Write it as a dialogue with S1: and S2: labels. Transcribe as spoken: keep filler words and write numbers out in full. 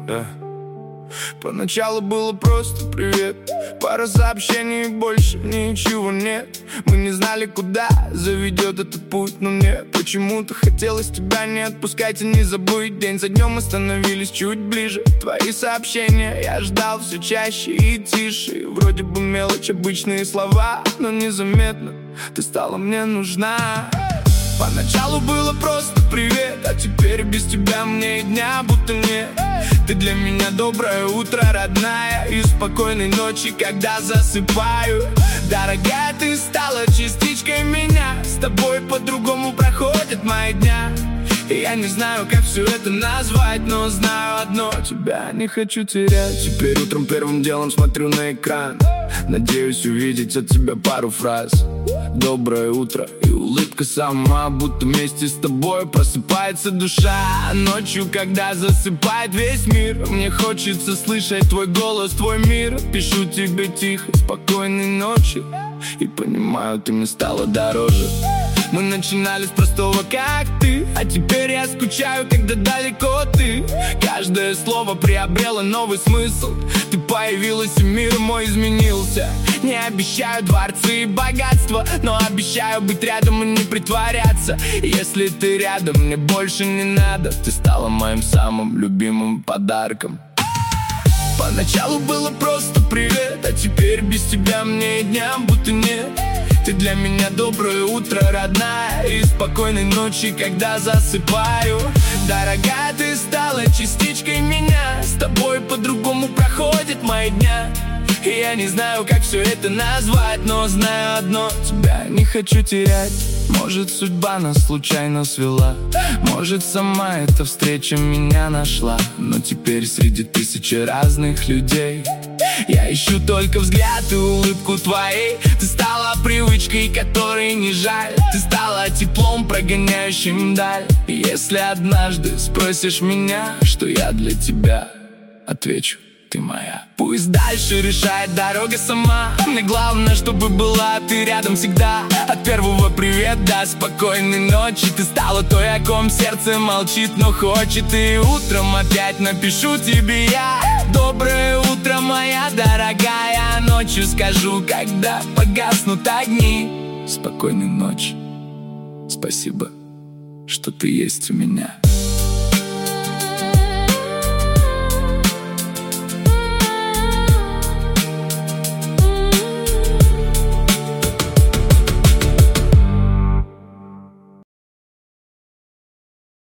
S1: да. Поначалу было просто привет, пара сообщений, больше ничего нет. Мы не знали, куда заведет этот путь, но мне почему-то хотелось тебя не отпускать и не забыть. День за днем мы становились чуть ближе. Твои сообщения я ждал все чаще и тише. Вроде бы мелочь, обычные слова, но незаметно ты стала мне нужна. Поначалу было просто привет, а теперь без тебя мне и дня будто нет. Ты для меня доброе утро, родная, и спокойной ночи, когда засыпаю. Дорогая, ты стала частичкой меня, с тобой по-другому проходят мои дня. И я не знаю, как все это назвать, но знаю одно: тебя не хочу терять. Теперь утром первым делом смотрю на экран, надеюсь увидеть от тебя пару фраз. Доброе утро, и улыбка сама, будто вместе с тобой просыпается душа. Ночью, когда засыпает весь мир, мне хочется слышать твой голос, твой мир. Пишу тебе тихо, спокойной ночи, и понимаю, ты мне стала дороже. Мы начинали с простого, как ты, а теперь я скучаю, когда далеко ты. Каждое слово приобрело новый смысл. Ты появилась, и мир мой изменился. Не обещаю дворцы и богатства, но обещаю быть рядом и не притворяться. Если ты рядом, мне больше не надо. Ты стала моим самым любимым подарком. Поначалу было просто привет, а теперь без тебя мне и дня будто нет. Ты для меня доброе утро, родная, и спокойной ночи, когда засыпаю. Дорогая, ты стала частичкой меня, с тобой по-другому проходят мои дня. И я не знаю, как все это назвать, но знаю одно: тебя не хочу терять. Может, судьба нас случайно свела, может, сама эта встреча меня нашла. Но теперь среди тысячи разных людей я ищу только взгляд и улыбку твоей. Ты стала привычкой, которой не жаль. Ты стала теплом, прогоняющим даль. И если однажды спросишь меня, что я для тебя, отвечу: ты моя. Пусть дальше решает дорога сама, мне главное, чтобы была ты рядом всегда. От первого привет до спокойной ночи ты стала той, о ком сердце молчит, но хочет. И утром опять напишу тебе я: доброе утро, моя дорогая. Ночью скажу, когда погаснут огни: спокойной ночи, спасибо, что ты есть у меня.